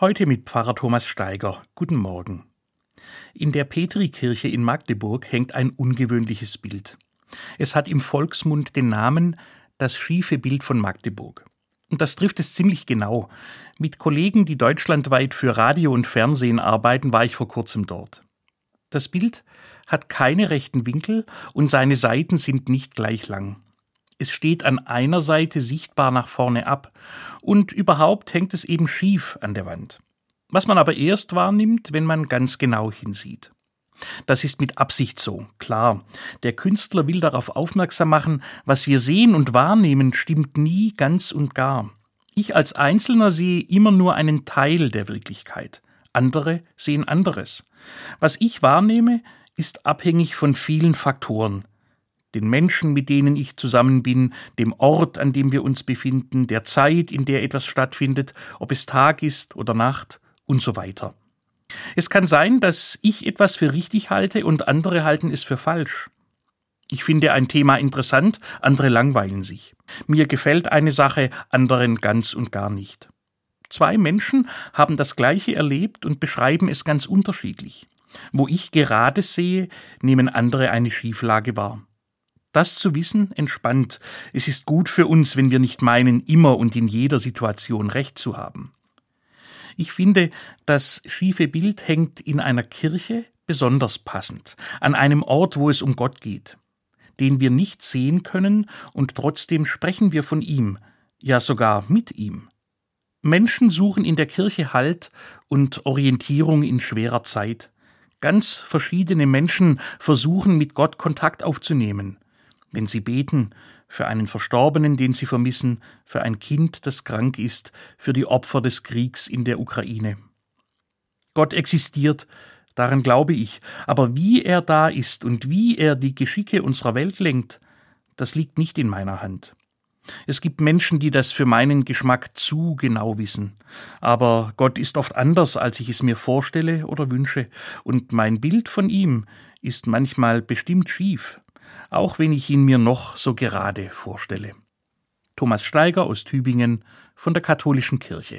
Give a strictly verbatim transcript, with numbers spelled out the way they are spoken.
Heute mit Pfarrer Thomas Steiger. Guten Morgen. In der Petrikirche in Magdeburg hängt ein ungewöhnliches Bild. Es hat im Volksmund den Namen »Das schiefe Bild von Magdeburg«. Und das trifft es ziemlich genau. Mit Kollegen, die deutschlandweit für Radio und Fernsehen arbeiten, war ich vor kurzem dort. Das Bild hat keine rechten Winkel und seine Seiten sind nicht gleich lang. Es steht an einer Seite sichtbar nach vorne ab und überhaupt hängt es eben schief an der Wand. Was man aber erst wahrnimmt, wenn man ganz genau hinsieht. Das ist mit Absicht so, klar. Der Künstler will darauf aufmerksam machen, was wir sehen und wahrnehmen, stimmt nie ganz und gar. Ich als Einzelner sehe immer nur einen Teil der Wirklichkeit. Andere sehen anderes. Was ich wahrnehme, ist abhängig von vielen Faktoren. Den Menschen, mit denen ich zusammen bin, dem Ort, an dem wir uns befinden, der Zeit, in der etwas stattfindet, ob es Tag ist oder Nacht und so weiter. Es kann sein, dass ich etwas für richtig halte und andere halten es für falsch. Ich finde ein Thema interessant, andere langweilen sich. Mir gefällt eine Sache, anderen ganz und gar nicht. Zwei Menschen haben das Gleiche erlebt und beschreiben es ganz unterschiedlich. Wo ich gerade sehe, nehmen andere eine Schieflage wahr. Das zu wissen entspannt. Es ist gut für uns, wenn wir nicht meinen, immer und in jeder Situation Recht zu haben. Ich finde, das schiefe Bild hängt in einer Kirche besonders passend, an einem Ort, wo es um Gott geht, den wir nicht sehen können und trotzdem sprechen wir von ihm, ja sogar mit ihm. Menschen suchen in der Kirche Halt und Orientierung in schwerer Zeit. Ganz verschiedene Menschen versuchen, mit Gott Kontakt aufzunehmen. Wenn sie beten, für einen Verstorbenen, den sie vermissen, für ein Kind, das krank ist, für die Opfer des Kriegs in der Ukraine. Gott existiert, daran glaube ich, aber wie er da ist und wie er die Geschicke unserer Welt lenkt, das liegt nicht in meiner Hand. Es gibt Menschen, die das für meinen Geschmack zu genau wissen. Aber Gott ist oft anders, als ich es mir vorstelle oder wünsche, und mein Bild von ihm ist manchmal bestimmt schief, auch wenn ich ihn mir noch so gerade vorstelle. Thomas Steiger aus Tübingen von der Katholischen Kirche.